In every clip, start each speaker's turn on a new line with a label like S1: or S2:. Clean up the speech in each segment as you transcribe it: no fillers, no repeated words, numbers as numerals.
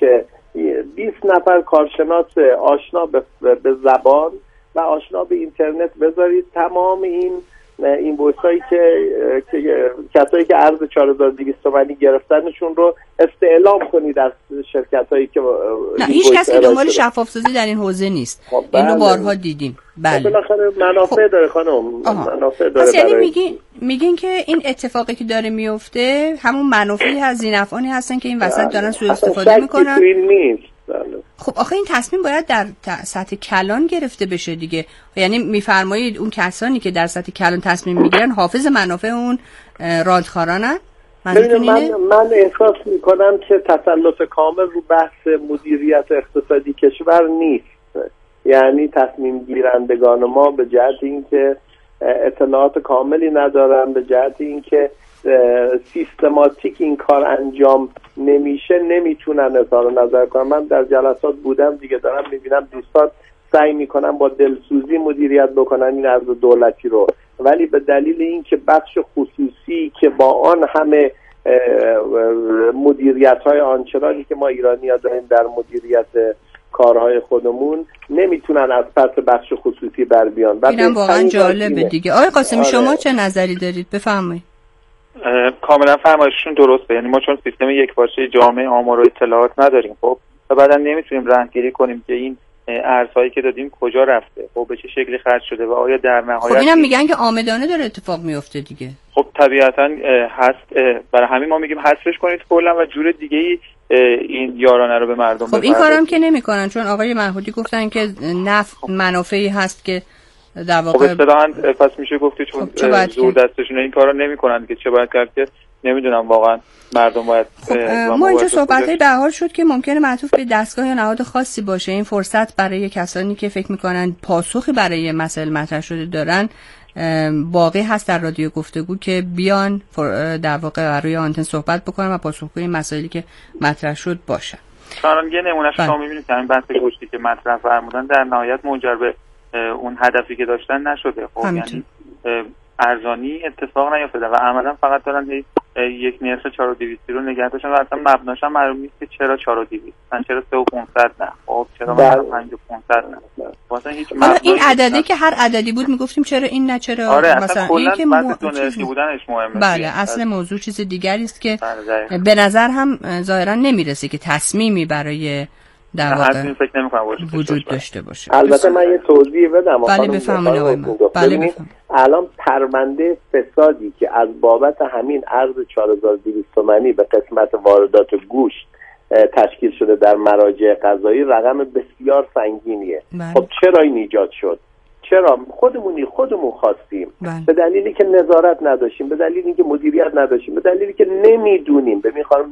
S1: که 20 نفر کارشناس آشنا به زبان و آشنا به اینترنت بذارید، تمام این بورسایی که کسایی که ارز 4200 تومانی گرفتنشون رو استعلام کنید از شرکتایی که
S2: نه هیچ کس که دنبال شفاف سازی در این حوزه نیست. اینو بارها دیدیم. بله.
S1: بالاخره منافع داره خانم. منافع داره.
S2: پس یعنی میگین که این اتفاقی که داره میفته همون منافعی از ذینفعانی هستن که این وسط دارن سوء استفاده میکنن. خب آخه این تصمیم باید در سطح کلان گرفته بشه دیگه. یعنی میفرمایید اون کسانی که در سطح کلان تصمیم میگیرن حافظ منافع اون رادخارانن؟
S1: من احساس میکنم که تسلط کامل رو بحث مدیریت اقتصادی کشور نیست. یعنی تصمیم گیرندگان ما به جهت اینکه اطلاعات کاملی ندارن، به جهت اینکه سیستماتیک این کار انجام نمیشه، نمیتونن اظهار نظر کنن. من در جلسات بودم دیگه، دارم میبینم دوستان سعی میکنن با دلسوزی مدیریت بکنن این ارز دولتی رو، ولی به دلیل اینکه بخش خصوصی که با آن همه مدیریت‌های آنچنانی که ما ایرانی‌ها داریم در مدیریت کارهای خودمون، نمیتونن از پس بخش خصوصی بر بیان.
S2: اینم واقعا جالبه دیگه. آقای قاسمی شما چه نظری دارید؟ بفرمایید.
S3: کاملا فرمایششون درسته. یعنی ما چون سیستم یکپارچه جامعه آمار و اطلاعات نداریم، خب و بعداً نمیتونیم راهنمایی کنیم که این ارزهایی که دادیم کجا رفته، خب به چه شکلی خرج شده و آیا در نهایت.
S2: خب اینم میگن که عامدانه داره اتفاق میفته دیگه.
S3: خب طبیعتاً هست، برای همین ما میگیم حذفش کنید کلا و جور دیگه‌ای این یارانه رو به مردم
S2: خب این کارام که نمیکنن، چون آقای محمودی گفتن که منافعی هست که در واقع.
S3: خب اصطلاحاً پس میشه گفت چون زور دستشون این کارا نمیکنن که چه باید کرد که نمیدونم واقعا مردم باید.
S2: ما اینجا صحبت‌های به حال شد که ممکنه معطوف به دستگاه یا نهاد خاصی باشه. این فرصت برای کسانی که فکر میکنن پاسخی برای مسائل مطرح شده دارن باقی هست در رادیو گفتگو که بیان در واقع روی آنتن صحبت بکنن و پاسخگوی این مسائلی که مطرح شد باشن.
S3: مثلا یه نمونهش شما می‌بینید که این بحث گوشتی که مطرح فرمودن در نهایت منجر به اون هدفی که داشتن نشده. خب یعنی ارزانی اتفاق نیفتاده و عملا فقط دارن یک نرخ 4200 رو نگه داشتن و اصلا مبناش هم معلوم نیست که چرا 4200 مثلا چرا 3500 نه، خب چرا مثلا 5500 نه. واسه هیچ
S2: این عددی که هر عددی بود میگفتیم چرا این نه چرا.
S3: آره
S2: مثلا
S3: این که دونرسی بودنش مهمه.
S2: بله اصل موضوع چیز دیگری است که به نظر هم ظاهرا نمیرسه که تصمیمی برای در واقع وجود داشته باشه.
S1: البته من یه توضیح بدم.
S2: بله بفهمونید آقای من. بله بفهم.
S1: الان پرونده فسادی که از بابت همین ارز 4200 تومانی به قسمت واردات گوشت تشکیل شده در مراجع قضایی رقم بسیار سنگینیه. خب چرا این ایجاد شد؟ چرا خودمون خواستیم؟ به دلیلی که نظارت نداشتیم، به دلیلی که مدیریت نداشتیم، به دلیلی که نمیدونیم. ببین خانم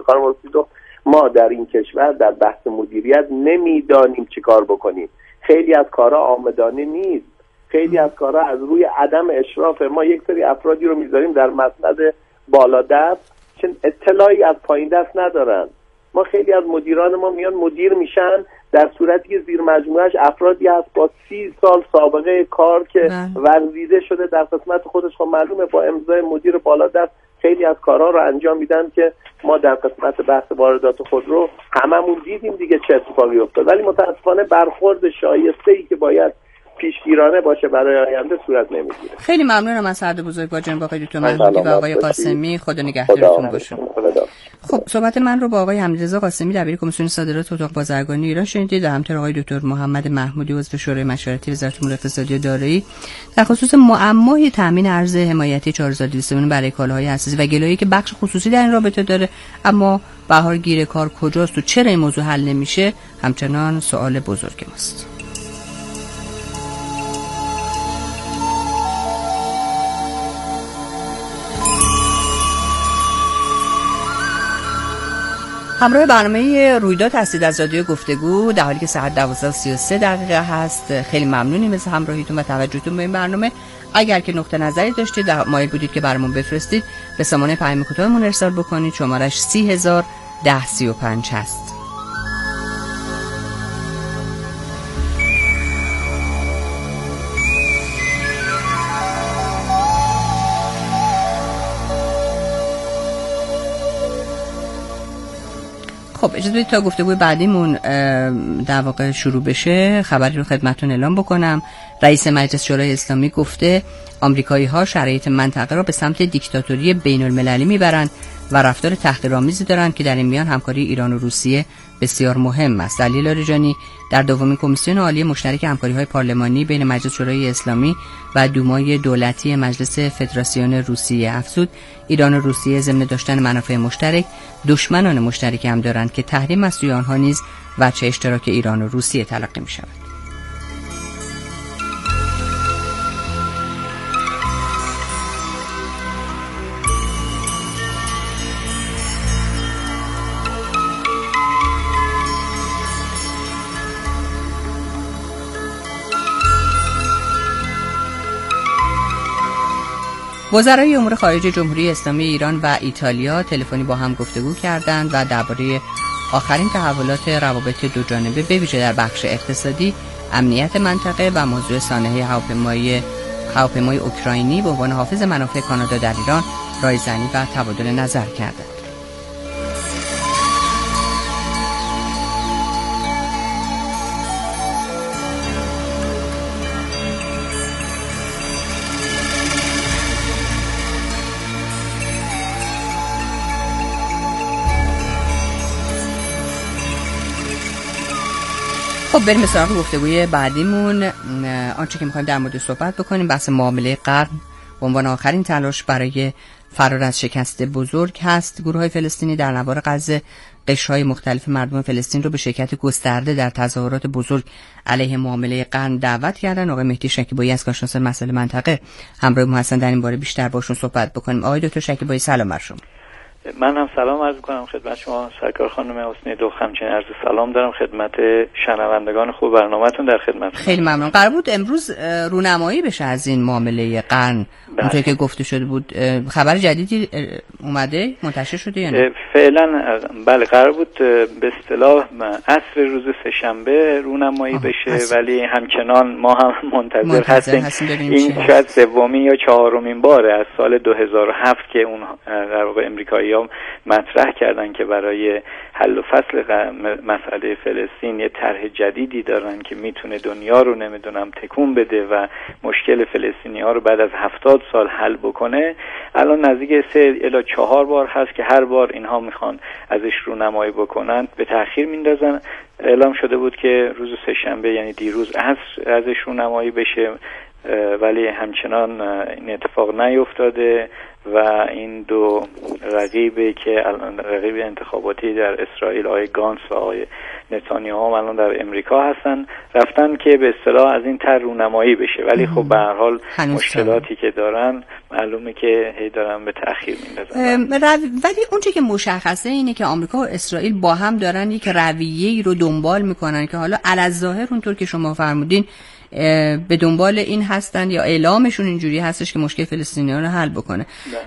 S1: ما در این کشور در بحث مدیریت نمیدانیم چی کار بکنیم. خیلی از کارها آمدانه نیست، خیلی از کارها از روی عدم اشراف. ما یک سری افرادی رو میذاریم در مسند بالا دست که اطلاعی از پایین دست ندارن. ما خیلی از مدیران ما میان مدیر میشن در صورتی که زیر مجموعهش افرادی هست با 30 سال سابقه کار که ورزیده شده در قسمت خودش. خب معلومه با امضای مدیر بالا دست خیلی از کارها رو انجام میدن که ما در قسمت بحث واردات خودرو هممون دیدیم دیگه چه اتفاقی افتاد. ولی متاسفانه برخورد شایسته‌ای که باید پیشگیرانه باشه برای آینده صورت نمیگیره.
S2: خیلی ممنونم از هر دو بزرگ با جناب آقای دکتر محمودی و آقای قاسمی. خدا نگهدارتون باشه. خب صحبت من رو با آقای حمیدرضا قاسمی دبیر کمیسیون صادرات اتاق بازرگانی ایران شنیدید. همینطور آقای دکتر محمد محمودی عضو شورای مشورتی وزارت امور اقتصادی و دارایی در خصوص معمای تامین ارز حمایتی 4200 برای کالاهای اساسی و گلایه‌ای که بخش خصوصی در این رابطه داره، اما بهار گیر کار کجاست و چرا این موضوع حل نمیشه همچنان سوال بزرگ ماست. همراه برنامه رویداد هستید از رادیو گفتگو در حالی که ساعت 12:33 هست. خیلی ممنونیم از همراهیتون و توجهتون به این برنامه. اگر که نقطه نظری داشتید مایل بودید که برامون بفرستید به سامانه پیام کوتاهمون ارسال بکنید. شمارش 3001035 هست. خب اجازه بدید تا گفتگوی بعدیمون در واقع شروع بشه خبری رو خدمتتون اعلام بکنم. رئیس مجلس شورای اسلامی گفته آمریکایی‌ها شرایط منطقه را به سمت دیکتاتوری بین‌المللی میبرند و رفتار تحقیرآمیزی دارند که در این میان همکاری ایران و روسیه بسیار مهم است. علی لاریجانی در دومین کمیسیون عالی مشترک همکاری‌های پارلمانی بین مجلس شورای اسلامی و دومای دولتی مجلس فدراسیون روسیه افزود ایران و روسیه ضمن داشتن منافع مشترک دشمنان مشترک هم دارند که تحریم از سوی آنها نیز وجه اشتراک ایران و روسیه تلقی می‌شود. وزرای امور خارجه جمهوری اسلامی ایران و ایتالیا تلفنی با هم گفتگو کردند و درباره آخرین تحولات روابط دو جانبه به ویژه در بخش اقتصادی، امنیت منطقه و موضوع سانحه هواپیمای اوکراینی به عنوان حافظ منافع کانادا در ایران رایزنی و تبادل نظر کردند. خب بریم سراغ گفتگوی بعدیمون. آنچه که می‌خوایم در مورد صحبت بکنیم بحث معامله قرن به عنوان آخرین تلاش برای فرار از شکست بزرگ هست. گروه‌های فلسطینی در نوار غزه قشرهای مختلف مردم فلسطین رو به شرکت گسترده در تظاهرات بزرگ علیه معامله قرن دعوت کردن. آقای مهدی شکیبایی از کارشناس مسائل منطقه همراه ما هستن، در این باره بیشتر باشون صحبت بکنیم. آقای دکتر شکیبایی سلام بر شما.
S4: من هم سلام عرض می‌کنم خدمت شما سرکار خانم حسنی دو، همچنین عرض سلام دارم خدمت شنوندگان خوب برنامه‌تون در خدمت.
S2: خیلی ممنون. قرار بود امروز رونمایی بشه از این معامله قرن، اونطوری که گفته شده بود. خبر جدیدی اومده منتشر شده یا نه؟
S4: فعلا بله، قرار بود به اصطلاح عصر روز سه‌شنبه رونمایی بشه، ولی همچنان ما هم منتظر هستیم. این شاید سومین یا چهارمین باره از سال 2007 که اون در واقع امریکایی‌ها مطرح کردن که برای حل و فصل مسئله فلسطین یه طرح جدیدی دارن که میتونه دنیا رو نمیدونم تکون بده و مشکل فلسطینی‌ها رو بعد از 70 سال حل بکنه. الان نزدیک 3 الی 4 بار هست که هر بار اینها میخوان ازش رونمایی بکنن، به تأخیر میندازن. اعلام شده بود که روز سه‌شنبه یعنی دیروز ازش رونمایی بشه، ولی همچنان این اتفاق نیفتاده و این دو رقیبی که الان رقیب انتخاباتی در اسرائیل آقای گانس و آقای نتانیاهو الان در امریکا هستن، رفتن که به اصطلاح از این طرح رونمایی بشه، ولی خب به هر حال مشکلاتی که دارن معلومه که هی دارن به تأخیر میندازن.
S2: ولی اونچه که مشخصه اینه که آمریکا و اسرائیل با هم دارن یک رویه‌ای رو دنبال میکنن که حالا الظاهر اونطور که شما فرمودین به دنبال این هستن یا اعلامشون اینجوری هستش که مشکل فلسطینیان رو حل بکنه.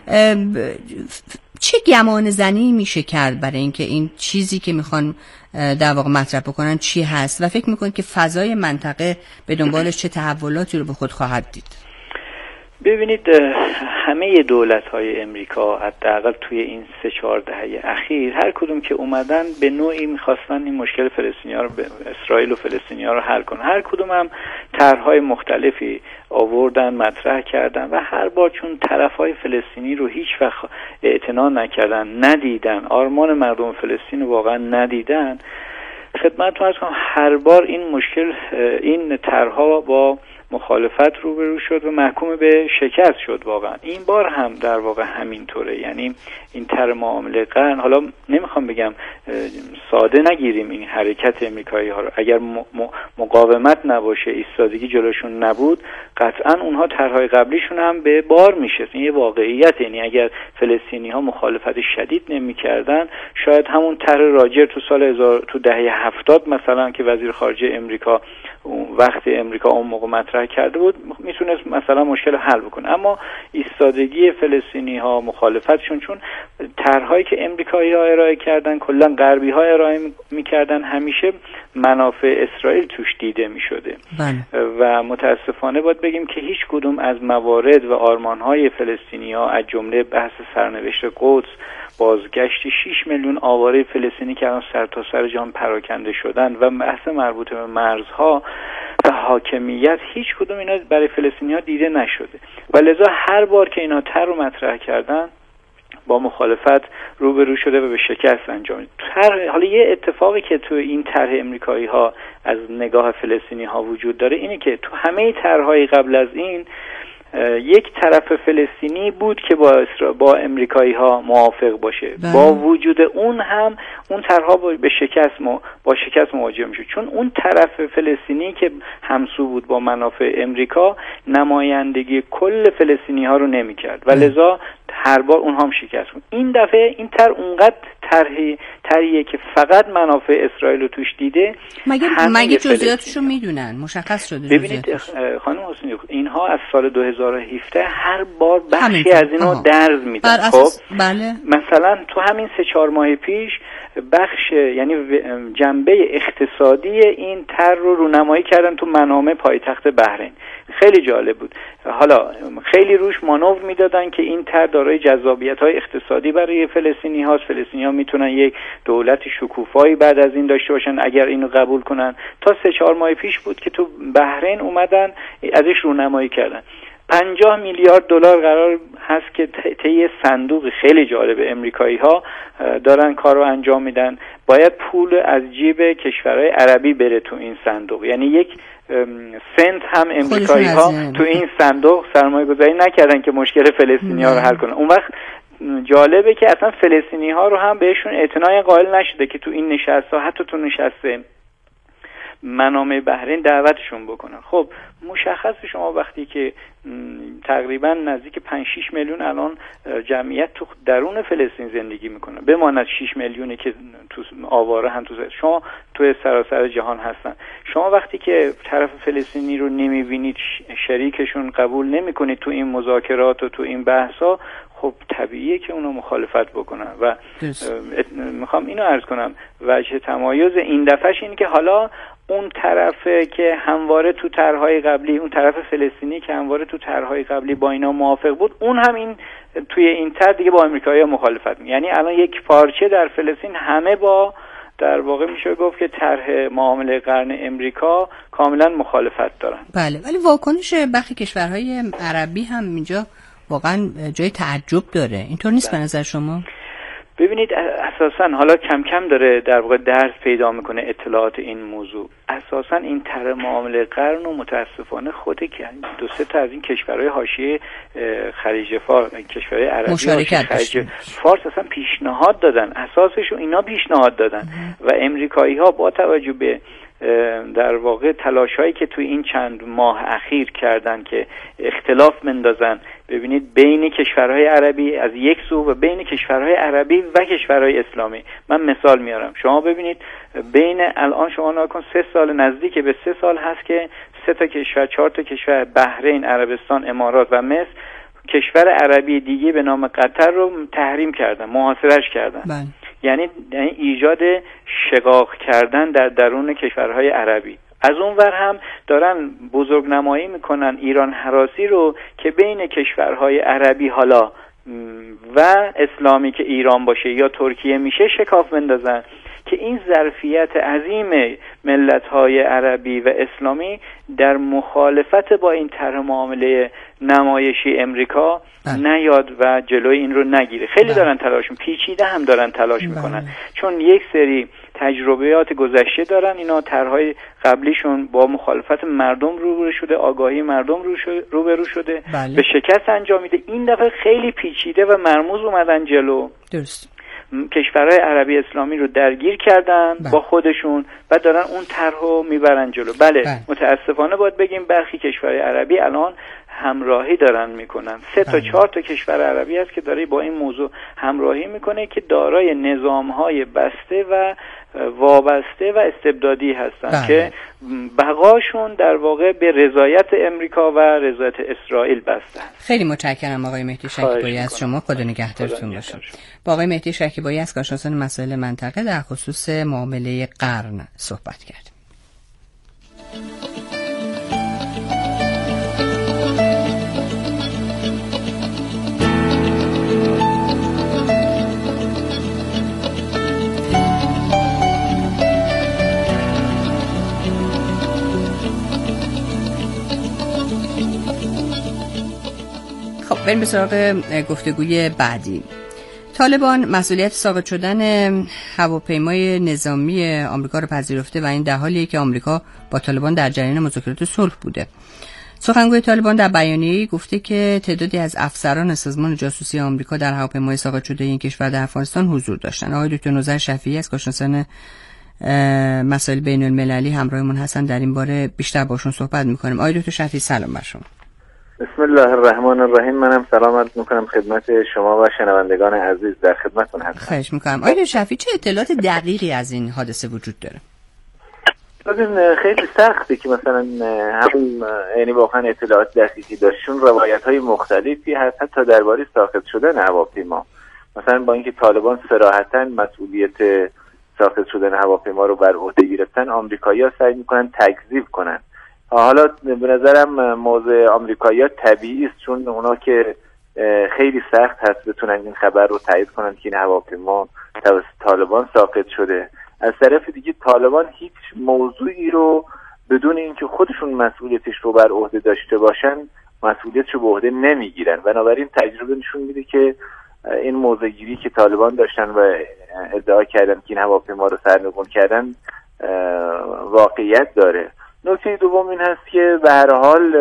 S2: چه گمان زنی میشه کرد برای اینکه این چیزی که میخوان در واقع مطرح بکنن چی هست و فکر میکنید که فضای منطقه به دنبالش چه تحولاتی رو به خود خواهد دید؟
S4: ببینید، همه دولت‌های امریکا حداقل توی این 3-4 دهه اخیر هر کدوم که اومدن به نوعی می‌خواستن این مشکل فلسطینی‌ها رو، اسرائیل و فلسطینی‌ها رو حل کنن. هر کدوم هم طرح‌های مختلفی آوردن، مطرح کردن و هر بار چون طرف‌های فلسطینی رو هیچ وقت اعتنا نکردن، ندیدن، آرمان مردم فلسطین رو واقعا ندیدن، خدمتتون عرض کنم هر بار این مشکل، این طرح‌ها با مخالفت روبرو شد و محکوم به شکست شد. واقعا این بار هم در واقع همینطوره. یعنی این طرح معامله قرن، حالا نمیخوام بگم ساده نگیریم این حرکت امریکایی ها رو، اگر مقاومت نباشه، ایستادگی جلوشون نبود، قطعا اونها طرحهای قبلیشون هم به بار میشه. این یه واقعیت. یعنی اگر فلسطینی ها مخالفت شدید نمیکردن، شاید همون طرح راجر تو دهه 70 مثلا که وزیر خارجه امریکا وقتی امریکا اون موقع مطرح کرده بود میتونست مثلا مشکل حل بکنه. اما ایستادگی فلسطینی ها، مخالفتشون، چون طرحهایی که امریکایی ها ارائه کردن کلا غربی ها ارائه میکردن، همیشه منافع اسرائیل توش دیده میشده و متاسفانه باید بگیم که هیچ کدوم از موارد و آرمان های فلسطینی ها از جمله بحث سرنوشت قدس، بازگشت 6 میلیون آواره فلسطینی که الان سرتاسر جهان پراکنده شدن و بحث مربوط به مرزها و حاکمیت، هیچ کدوم اینا برای فلسطینی‌ها دیده نشده و لذا هر بار که اینا طرح رو مطرح کردن با مخالفت روبرو شده و به شکست انجامید. حالا یه اتفاقی که تو این طرح امریکایی‌ها از نگاه فلسطینی‌ها وجود داره اینه که تو همه طرح‌های قبل از این یک طرف فلسطینی بود که با امریکایی‌ها موافق باشه. با وجود اون هم اون طرح‌ها با شکست مواجه میشه، چون اون طرف فلسطینی که همسو بود با منافع امریکا نمایندگی کل فلسطینی‌ها رو نمی‌کرد و لذا هر بار اونها هم شکست بود. این دفعه این طرح اونقدر طرحیه که فقط منافع اسرائیل رو توش دیده.
S2: مگه جزئیاتشو میدونن؟ مشخص شده جزئیاتش؟
S4: ببینید خانم حسینی، اینها از سال 2017 هر بار بخشی از اینو درز میدن. خب
S2: بله.
S4: مثلا تو همین 3-4 ماه پیش بخش، یعنی جنبه اقتصادی این طرح رو رونمایی کردن تو منامه پایتخت بحرین. خیلی جالب بود. حالا خیلی روش مانور میدادن که این طرح دارای جذابیت‌های اقتصادی برای فلسطینی‌ها میتونن یک دولت شکوفایی بعد از این داشته باشن اگر اینو قبول کنن. تا 3-4 ماه پیش بود که تو بحرین اومدن ازش رونمایی کردن. 50 میلیارد دلار قرار هست که طی صندوق خیلی جالب امریکایی‌ها دارن کار رو انجام میدن. باید پول از جیب کشورهای عربی بره تو این صندوق، یعنی یک سنت هم امریکایی‌ها تو این صندوق سرمایه‌گذاری نکردن که مشکل فلسطینی‌ها رو حل کنن. اون وقت جالبه که اصلا فلسطینی‌ها رو هم بهشون اعتنای قائل نشده که تو این نشست‌ها، حتی تو نشسته منامه بحرین دعوتشون بکنن. خب مشخصه شما وقتی که تقریبا نزدیک 5-6 میلیون الان جمعیت تو درون فلسطین زندگی میکنن، بماند 6 میلیونی که تو آواره هم شما تو سراسر جهان هستن. شما وقتی که طرف فلسطینی رو نمیبینید، شریکشون قبول نمیکنید تو این مذاکرات و تو این بحثا، خب طبیعیه که اونا مخالفت بکنن. و میخوام اینو عرض کنم وجه تمایز این دفعهش اینه که حالا اون طرفه که همواره تو طرح‌های قبلی، اون طرف فلسطینی که همواره تو طرح‌های قبلی با اینا موافق بود، اون هم این توی این طرح دیگه با آمریکایی‌ها مخالفت می‌کنه. یعنی الان یک پارچه در فلسطین همه با، در واقع میشه گفت که طرح معامله قرن امریکا کاملا مخالفت دارن.
S2: بله، ولی واکنش برخی کشورهای عربی هم اینجا واقعا جای تعجب داره. اینطور نیست به نظر شما؟
S4: ببینید اساساً حالا کم کم داره در واقع درس پیدا میکنه اطلاعات این موضوع. اساساً این طرح معامله قرن و متاسفانه خود که 2-3 تا از این کشورهای حاشیه خلیج فارس، کشورهای عربی خلیج فارس اصلا پیشنهاد دادن، اساسش اینا پیشنهاد دادن و امریکایی‌ها با توجه به در واقع تلاش‌هایی که توی این چند ماه اخیر کردن که اختلاف مندازن، ببینید بین کشورهای عربی از یک سو و بین کشورهای عربی و کشورهای اسلامی. من مثال میارم، شما ببینید بین الان شما ناکن 3 سال، نزدیک به 3 سال هست که 3 تا کشور، 4 تا کشور، بحرین، عربستان، امارات و مصر، کشور عربی دیگه به نام قطر رو تحریم کردن، محاصره‌اش کردن. یعنی ایجاد شقاق کردن در درون کشورهای عربی. از اون ور هم دارن بزرگنمایی میکنن ایران هراسی رو که بین کشورهای عربی حالا و اسلامی که ایران باشه یا ترکیه میشه شکاف بندازن که این ظرفیت عظیم ملت‌های عربی و اسلامی در مخالفت با این طرح معامله نمایشی امریکا نیاد و جلوی این رو نگیره. خیلی دارن تلاش پیچیده هم دارن تلاش میکنن، چون یک سری تجربیات گذشته دارن. اینا طرح‌های قبلیشون با مخالفت مردم روبرو شده، آگاهی مردم روبرو شده، به شکست انجامیده. این دفعه خیلی پیچیده و مرموز اومدن جلو.
S2: درست.
S4: کشورهای عربی اسلامی رو درگیر کردن با خودشون و دارن اون طرح رو میبرن جلو. بله متاسفانه باید بگیم برخی کشورهای عربی الان همراهی دارن میکنن. 3 تا 4 تا کشور عربی هست که داره با این موضوع همراهی میکنه که دارای نظامهای بسته و وابسته و استبدادی هستن که بقاشون در واقع به رضایت امریکا و رضایت اسرائیل بسته.
S2: خیلی متشکرم آقای مهدی شکیبایی از شما. خدا نگهدارتون باشه. با آقای مهدی شکیبایی از کارشناسان مسائل منطقه در خصوص معامله قرن صحبت کردیم. بریم به سراغ گفتگوی بعدی. طالبان مسئولیت ساقط شدن هواپیمای نظامی آمریکا را پذیرفته و این در حالیه که آمریکا با طالبان در جریان مذاکرات صلح بوده. سخنگوی طالبان در بیانیه‌ای گفته که تعدادی از افسران سازمان جاسوسی آمریکا در هواپیمای ساقط شده این کشور در افغانستان حضور داشتند. آقای دکتر نوذر شفیعی از کارشناسان مسائل بین المللی همراهمون هستن، در این باره بیشتر باشون صحبت می‌کنیم. آقای دکتر شفیعی سلام بر شما.
S5: بسم الله الرحمن الرحیم. منم سلام عرض میکنم خدمت شما و شنوندگان عزیز، در خدمتتون هستم.
S2: خواهش میکنم. آقای شفیعی چه اطلاعات دقیقی از این حادثه وجود داره؟
S5: ببین خیلی سخته که مثلا هم یعنی واقعا اطلاعات دقیقی داشتون. روایت‌های مختلفی هست حتی درباره ساقط شدن هواپیما. مثلا با اینکه طالبان صراحتاً مسئولیت ساقط شدن هواپیما رو بر عهده گرفتن، آمریکایی‌ها سعی میکنن تکذیب کنن. حالا به نظرم موضع آمریکایی‌ها طبیعی است، چون اونا که خیلی سخت هست بتونن این خبر رو تایید کنن که این هواپیما توسط طالبان ساقط شده. از طرف دیگه طالبان هیچ موضوعی رو بدون اینکه خودشون مسئولیتش رو بر عهده داشته باشن مسئولیتش رو به عهده نمیگیرن. بنابراین تجربه نشون میده که این موضع‌گیری که طالبان داشتن و ادعا کردن که این هواپیما رو سرنگون کردن واقعیت داره. نکته دوم این هست که به هر حال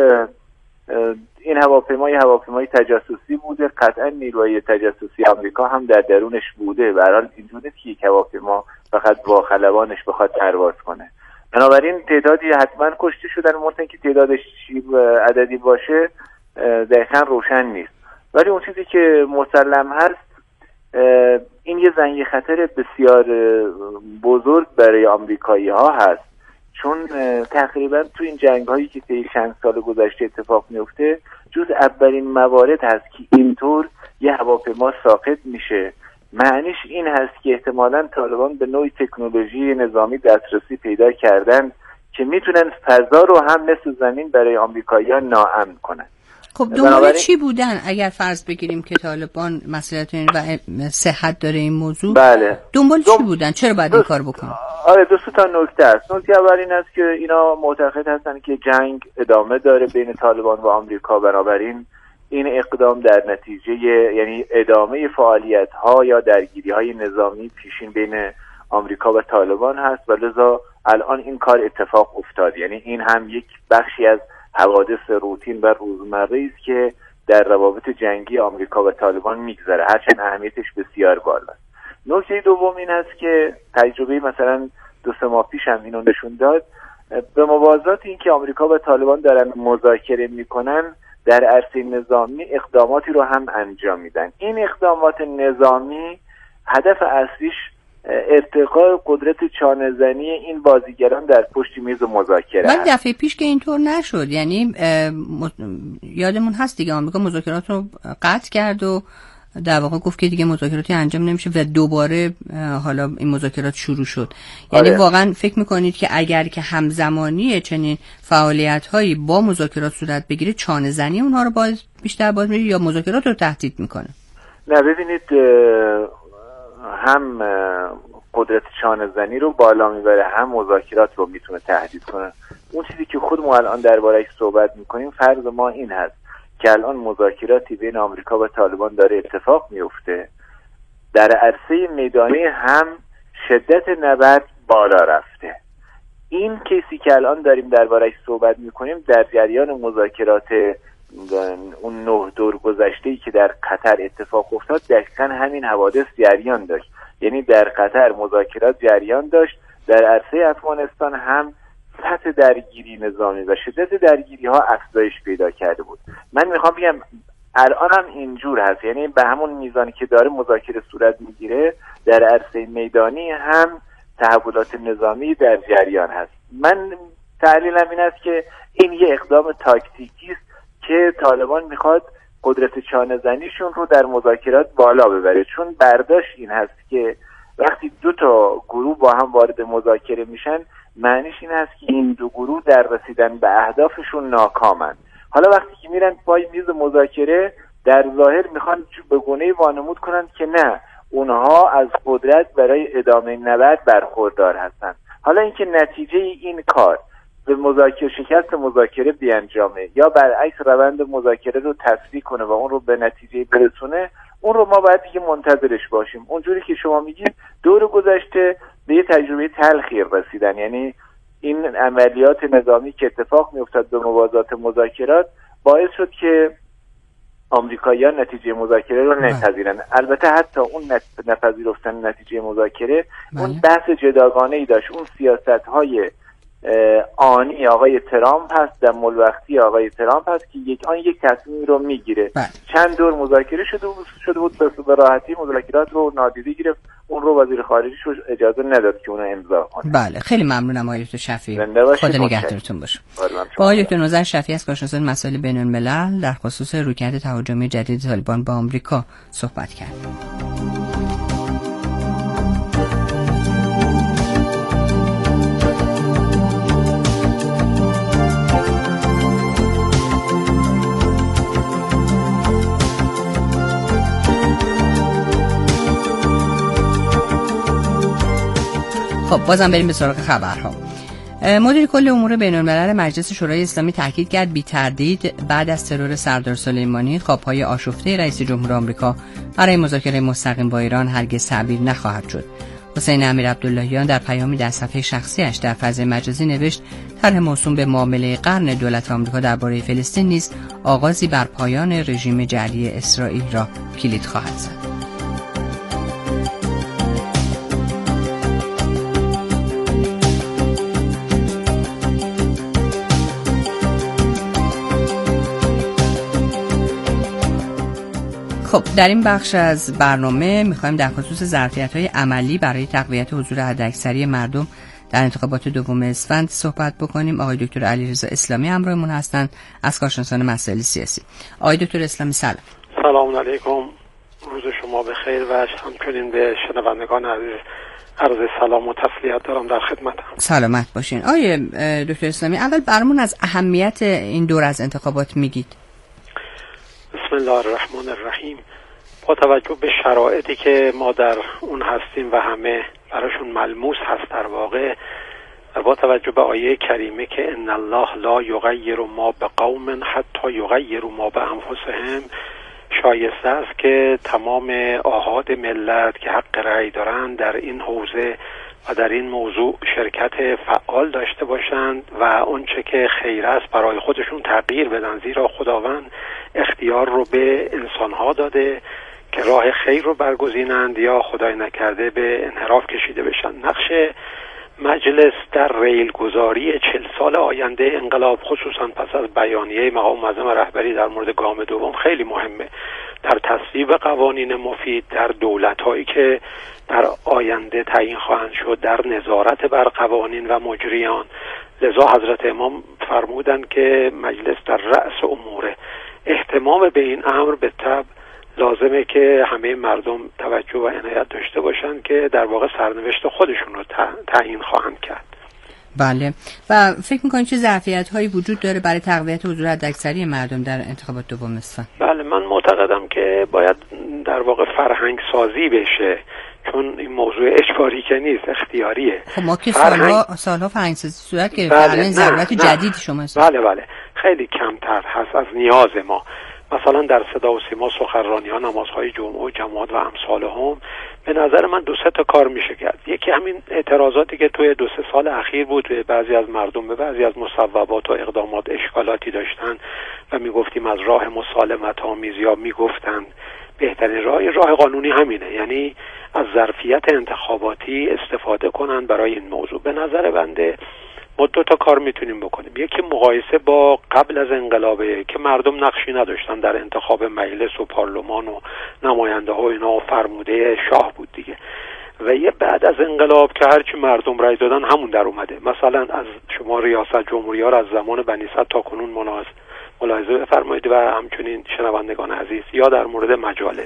S5: این هواپیمای تجسسی بوده، قطعا نیروهای تجسسی آمریکا هم در درونش بوده. به هر حال اینجوری نیست که یک هواپیما فقط با خلبانش بخواد پرواز کنه. بنابراین تعدادی حتما کشته شدن، ممکنه که تعدادش عددی باشه دقیقاً روشن نیست. ولی اون چیزی که مسلم هست این یه زنگ خطر بسیار بزرگ برای آمریکایی‌ها هست، چون تقریبا تو این جنگ‌هایی که طی چند سال گذشته اتفاق میفته جز اولین موارد هست که اینطور یه هواپیما ساقط میشه. معنیش این هست که احتمالاً طالبان به نوعی تکنولوژی نظامی دسترسی پیدا کردن که میتونن فضا رو هم مثل زمین برای آمریکایی‌ها ناامن کنن.
S2: خب دنبال چی بودن اگر فرض بگیریم که طالبان مسئولیت این و صحت داره این موضوع؟
S5: بله.
S2: دنبال چی بودن؟ چرا باید این کار بکنن؟
S5: آره دو تا نکته است. نکته اول این است که اینا معتقد هستن که جنگ ادامه داره بین طالبان و آمریکا، بنابراین این اقدام در نتیجه یعنی ادامه فعالیت‌ها یا درگیری‌های نظامی پیشین بین آمریکا و طالبان هست و لذا الان این کار اتفاق افتاد. یعنی این هم یک بخشی از حوادث روتین و روزمره است که در روابط جنگی آمریکا و طالبان میگذره، هرچند اهمیتش بسیار بالاست. نکته دوم این است که تجربه مثلا 2-3 ماه پیش هم اینو نشون داد، به موازات این که آمریکا و طالبان دارن مذاکره میکنن در عرصه نظامی اقداماتی رو هم انجام میدن. این اقدامات نظامی هدف اصلیش ارتقاء قدرت چانه‌زنی این بازیگران در پشت میز مذاکره است.
S2: ولی دفعه پیش که اینطور نشد، یعنی یادمون هست دیگه آمریکا مذاکرات رو قطع کرد و در واقع گفت که دیگه مذاکراتی انجام نمیشه و دوباره حالا این مذاکرات شروع شد. یعنی واقعا فکر میکنید که اگر که همزمانی چنین فعالیت‌هایی با مذاکرات صورت بگیره چانه‌زنی اونها رو بیشتر باز میشه یا مذاکرات رو تهدید میکنه؟
S5: نه ببینید، هم قدرت چانه‌زنی رو بالا میبره هم مذاکرات رو میتونه تهدید کنه. اون چیزی که خود ما الان درباره‌اش صحبت میکنیم فرض ما این هست که الان مذاکراتی بین آمریکا و طالبان داره اتفاق میفته، در عرصه میدانی هم شدت نبرد بالا رفته. این کیسی که الان داریم درباره‌اش صحبت میکنیم در جریان مذاکرات اون 9 دور گذشته‌ای که در قطر اتفاق افتاد دقیقاً همین حوادث جریان داشت. یعنی در قطر مذاکرات جریان داشت، در عرصه افغانستان هم سطح درگیری نظامی و شدت درگیری ها افزایش پیدا کرده بود. من میخوام بگم الان هم اینجور هست، یعنی به همون میزانی که داره مذاکره صورت میگیره در عرصه میدانی هم تحولات نظامی در جریان هست. من تحلیلم این است که این یه اقدام تاکتیکی است که طالبان میخواد قدرت چانه‌زنیشون رو در مذاکرات بالا ببره، چون برداشت این هست که وقتی 2 تا گروه با هم وارد مذاکره میشن معنیش این هست که این 2 گروه در رسیدن به اهدافشون ناکامن. حالا وقتی که میرن پای میز مذاکره در ظاهر میخوان به گونه‌ای وانمود کنن که نه، اونها از قدرت برای ادامه نبرد برخوردار هستن. حالا اینکه نتیجه این کار به شکست مذاکره بیانجامه یا برعکس روند مذاکره رو تسریع کنه و اون رو به نتیجه برسونه، اون رو ما باید دیگه منتظرش باشیم. اونجوری که شما میگید دور گذشته به یه تجربه تلخی رسیدن، یعنی این عملیات نظامی که اتفاق میافتاد به موازات مذاکرات باعث شد که آمریکایی‌ها نتیجه مذاکره رو نپذیرن. البته حتی اون نپذیرفتن نتیجه مذاکره اون بحث جداگانه‌ای داشت. اون سیاست‌های آنی آقای ترامپ هست، در ملوقتی آقای ترامپ هست که یک تصمیم رو میگیره. چند دور مذاکره شده بود به راحتی مذاکرات رو نادیده گرفت، اون رو وزیر خارجیش اجازه نداد که اون رو امضا کنه.
S2: بله خیلی ممنونم آقای دکتر شفیعی، خدا نگهدارتون باشه. با آقای دکتر نوذر شفیعی از کارشناسان مسائل بین‌الملل در خصوص رویکرد تهاجمی جدید طالبان با آمریکا صحبت کردیم. خب بازم بریم به سراغ خبرها. مدیر کل امور بین‌الملل مجلس شورای اسلامی تاکید کرد بی تردید بعد از ترور سردار سلیمانی خواب‌های آشفته رئیس جمهور آمریکا برای مذاکره مستقیم با ایران هرگز تعبیر نخواهد شد. حسین امیرعبداللهیان در پیامی در صفحه شخصیش در فضای مجازی نوشت طرح موسوم به معامله قرن دولت آمریکا درباره فلسطین نیز آغازی بر پایان رژیم جعلی اسرائیل را کلید خواهد زد. خب در این بخش از برنامه میخوایم در خصوص ظرفیت‌های عملی برای تقویت حضور حداکثری مردم در انتخابات دوم اسفند صحبت بکنیم. آقای دکتر علیرضا اسلامی همراهمون هستند از کارشناسان مسائل سیاسی. آقای دکتر اسلامی سلام.
S6: سلام علیکم، روز شما بخیر و همچنین به شنوندگان عزیز عرض سلام و تسلیت دارم در خدمتم.
S2: سلامت باشین. آقای دکتر اسلامی اول برامون از اهمیت این دور از انتخابات میگید.
S6: بسم الله الرحمن الرحیم. با توجه به شرایطی که ما در اون هستیم و همه براشون ملموس هست در واقع، و با توجه به آیه کریمه که ان الله لا یغیر ما بقوم حتی یغیروا ما بانفسهم، شایسته است که تمام آحاد ملت که حق رأی دارند در این حوزه و در این موضوع شرکت فعال داشته باشند و اونچه که خیر است برای خودشون تغییر بدن، زیرا خداوند اختیار رو به انسانها داده که راه خیر رو برگزینند یا خدای نکرده به انحراف کشیده بشن. نقش مجلس در ریلگذاری 40 سال آینده انقلاب، خصوصا پس از بیانیه مقام معظم رهبری در مورد گام دوم، خیلی مهمه در تصویب قوانین مفید در دولت‌هایی که در آینده تعیین خواهند شد، در نظارت بر قوانین و مجریان. لذا حضرت امام فرمودند که مجلس در رأس اموره. اهتمام به این امر به طبع لازمه که همه مردم توجه و عنایت داشته باشند که در واقع سرنوشت خودشون رو تعیین خواهند کرد.
S2: بله. و فکر می‌کنید چه ظرفیت‌هایی وجود داره برای تقویت حضور حداکثری مردم در انتخابات دوم اسفند؟
S6: بله، من معتقدم که باید در واقع فرهنگ سازی بشه، چون این موضوع اجباری که نیست، اختیاریه.
S2: خب ما که سالها فرهنگ سازی صورت گرفت، الان ضرورت جدید شما است.
S6: بله خیلی کمتر هست از نیاز ما. مثلا در صدا و سیما سخنرانی‌ها، نمازهای جمعه و جماعت و امثالهم، به نظر من 2-3 تا کار میشه کرد. یکی همین اعتراضاتی که توی 2-3 سال اخیر بود، توی بعضی از مردم به بعضی از مصوبات و اقدامات اشکالاتی داشتن و میگفتیم از راه مسالمت آمیز یا میگفتن بهترین راه قانونی همینه، یعنی از ظرفیت انتخاباتی استفاده کنن برای این موضوع. به نظر بنده ما 2 تا کار میتونیم بکنیم. یکی مقایسه با قبل از انقلابه که مردم نقشی نداشتن در انتخاب مجلس و پارلمان و نماینده ها اینا، و فرموده شاه بود دیگه. و یه بعد از انقلاب که هرچی مردم رای دادن همون در اومده. مثلا از شما ریاست جمهوری ها را از زمان بنی صدر تا کنون ملاحظه بفرمایید و همچنین شنوندگان عزیز، یا در مورد مجالس.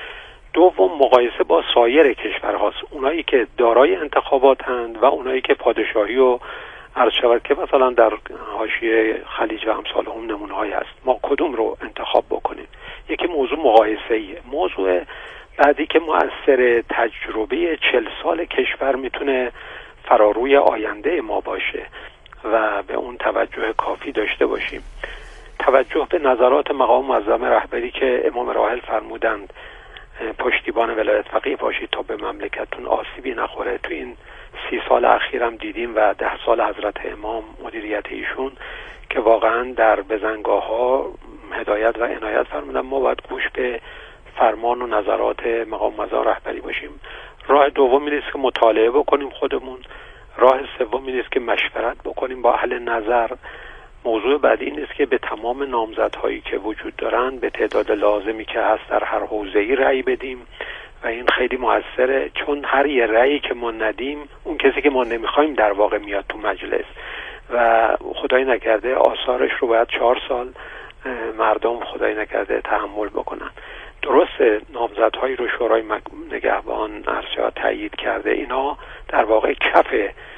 S6: دوم، مقایسه با سایر کشورهاست، اونایی که دارای انتخاباتند و اونایی که پادشاهی و عرض شود که مثلا در حاشیه خلیج و امثالهم نمونه‌هایی هست. ما کدوم رو انتخاب بکنیم؟ یکی موضوع مقایسه‌ایه. موضوع بعدی که مؤثر تجربه 40 سال کشور میتونه فراروی آینده ما باشه و به اون توجه کافی داشته باشیم. توجه به نظرات مقام معظم رهبری که امام راحل فرمودند پشتیبان ولایت فقیه باشید تا به مملکتتون آسیبی نخوره. تو این 30 سال اخیرم دیدیم و 10 سال حضرت امام مدیریت ایشون که واقعا در بزنگاه‌ها هدایت و عنایت فرمودن. ما باید گوش به فرمان و نظرات مقام معظم رهبری باشیم. راه دومی نیست که مطالعه بکنیم خودمون، راه سومی نیست که مشورت بکنیم با اهل نظر. موضوع بعدی این است که به تمام نامزدهایی که وجود دارن به تعداد لازمی که هست در هر حوزه‌ای رأی بدیم و این خیلی موثره، چون هر یه رأیی که ما ندیم اون کسی که ما نمیخوایم در واقع میاد تو مجلس و خدای نکرده آثارش رو باید 4 سال مردم خدای نکرده تحمل بکنن. درسته نامزدهایی رو شورای نگهبان ارشاد تایید کرده، اینا در واقع کف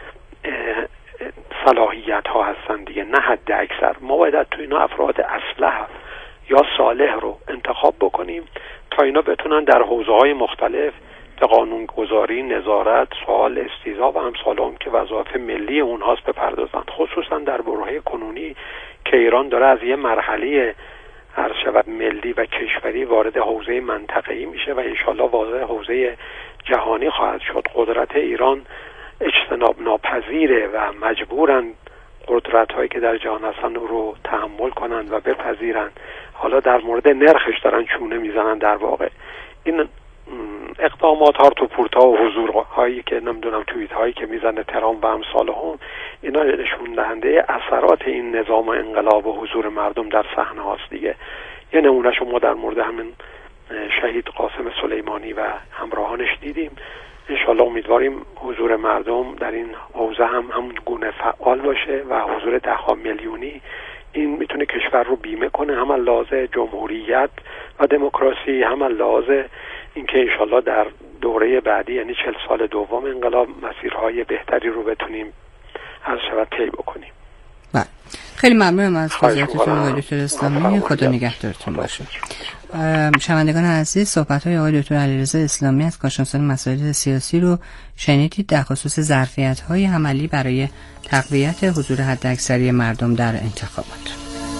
S6: صلاحیت ها هستن دیگه، نه حد اکثر. ما باید تو اینا افراد اصلح یا صالح رو انتخاب بکنیم تا اینا بتونن در حوزه های مختلف به قانونگذاری، نظارت، سوال استیضاح و امثال اون که وظایف ملی اونهاست بپردازند، خصوصا در برهه کنونی که ایران داره از یه مرحله هر شود ملی و کشوری وارد حوزه منطقه‌ای میشه و انشالله وارد حوزه جهانی خواهد شد. قدرت ایران اجتناب ناپذیره و مجبورن قدرت هایی که در جهان هستن رو تحمل کنن و بپذیرن. حالا در مورد نرخش دارن چونه میزنن. در واقع این اقدامات هارتوپورتا و حضور هایی که نمیدونم توییت هایی که میزنه ترامپ و امثال هم، اینا نشون دهنده اثرات این نظام انقلاب و حضور مردم در صحنه هاست دیگه. یه نمونه شما در مورد همین شهید قاسم سلیمانی و همراهانش دیدیم. انشالله امیدواریم حضور مردم در این حوزه هم همون گونه فعال باشه و حضور 10 میلیونی این میتونه کشور رو بیمه کنه، هم از لحاظ جمهوریت و دموکراسی، هم از لحاظ اینکه انشالله در دوره بعدی یعنی 40 سال دوم انقلاب مسیرهای بهتری رو بتونیم هر شود طی بکنیم.
S2: بله، خیلی ممنونم از توضیحاتتون آقای دکتر اسلامی. خدا نگهدارتون باشه. شنوندگان عزیز، صحبت‌های آقای دکتر علیرضا اسلامی از کارشناسان مسائل سیاسی رو شنیدید در خصوص ظرفیت‌های عملی برای تقویت حضور حداکثری مردم در انتخابات.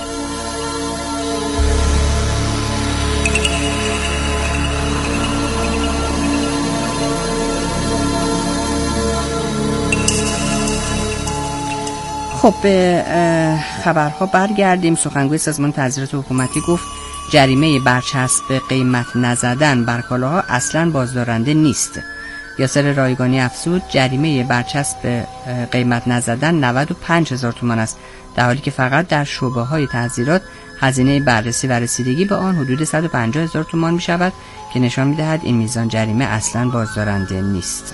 S2: خب به خبرها برگردیم. سخنگوی سازمان تعزیرات حکومتی گفت جریمه برچسب قیمت نزدن بر کالاها اصلاً بازدارنده نیست. یاسر رایگانی افزود جریمه برچسب قیمت نزدن 95,000 تومان است، در حالی که فقط در شعبه‌های تعزیرات هزینه بررسی و رسیدگی به آن حدود 150,000 تومان می شود که نشان می دهد این میزان جریمه اصلاً بازدارنده نیست.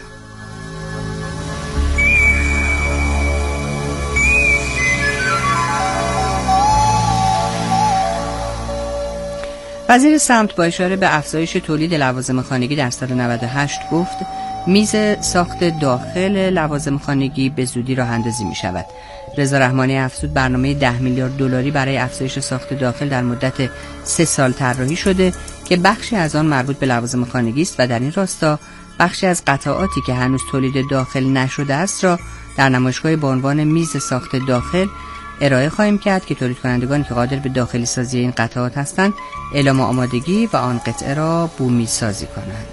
S2: وزیر سمت با اشاره به افزایش تولید لوازم خانگی در سال 98 گفت میز ساخت داخل لوازم خانگی به زودی راه اندازی می شود. رضا رحمانی افزود برنامه 10 میلیارد دلاری برای افزایش ساخت داخل در مدت 3 سال طراحی شده که بخشی از آن مربوط به لوازم خانگی است و در این راستا بخشی از قطعاتی که هنوز تولید داخل نشده است را در نمایشگاه با عنوان میز ساخت داخل ارائه خواهیم کرد که تولید کنندگانی که قادر به داخلی سازی این قطعات هستند اعلام آمادگی و آن قطعه را بومی سازی کنند.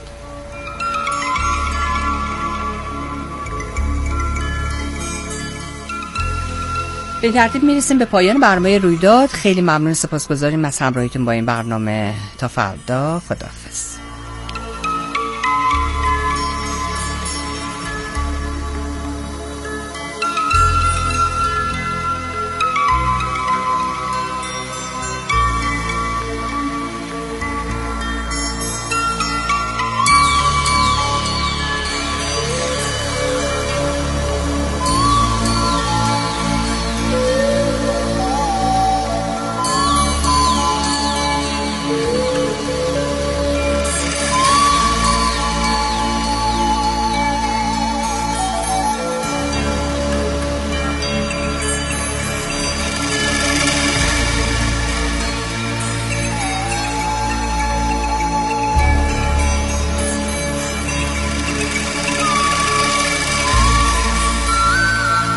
S2: به ترتیب میرسیم به پایان برنامه رویداد. خیلی ممنون، سپاسگزاریم از همراهیتون با این برنامه. تا فردا، خداحافظ.